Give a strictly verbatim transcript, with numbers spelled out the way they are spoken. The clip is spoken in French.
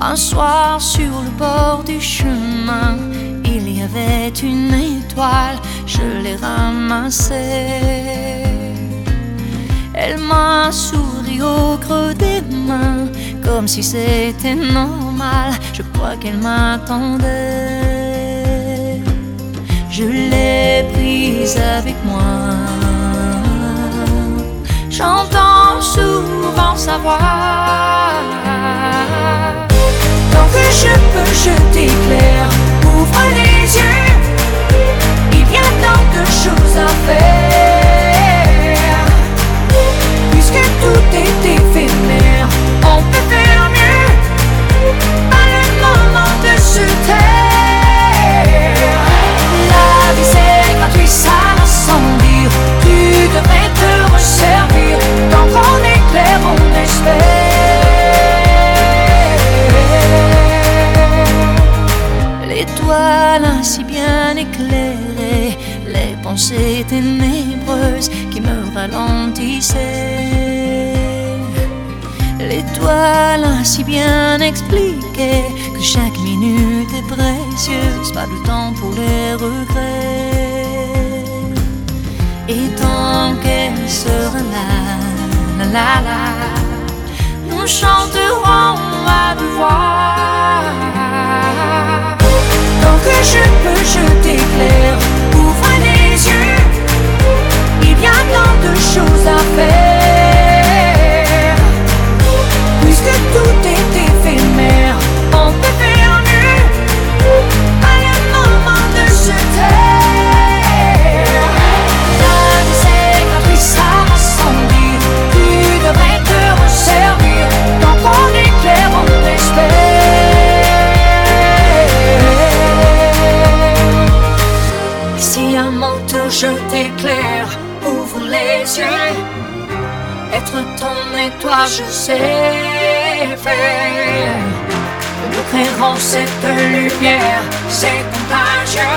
Un soir sur le bord du chemin, il y avait une étoile, je l'ai ramassée. Elle m'a souri au creux des mains, comme si c'était normal, je crois qu'elle m'attendait. Je l'ai prise avec moi, j'entends souvent sa voix. Tant que je peux, je t'éclaire, ouvre les yeux, il y a tant de choses à faire. Puisque tout est éphémère, on peut faire mieux, pas le moment de se taire. La vie c'est gratuit, ça va sans dire, tu devrais te resservir, tant qu'on est clair, on espère. L'étoile ainsi bien éclairée, les pensées ténébreuses qui me ralentissaient. L'étoile ainsi bien expliquée que chaque minute est précieuse, pas de temps pour les regrets. Et tant qu'elle sera là, la la la, nous chanterons à deux voix. Tant que je peux, je t'éclaire, ouvre les yeux, il y a tant de choses à faire. Puisque tout est éphémère, on peut faire mieux, pas le moment de se taire. La vie c'est gratuit, ça va sans dire, tu devrais te resservir, tant qu'on est clair, on espère. Si à mon tour je t'éclaire, ouvre les yeux, être ton étoile je sais faire. Nous créerons cette lumière, c'est contagieux.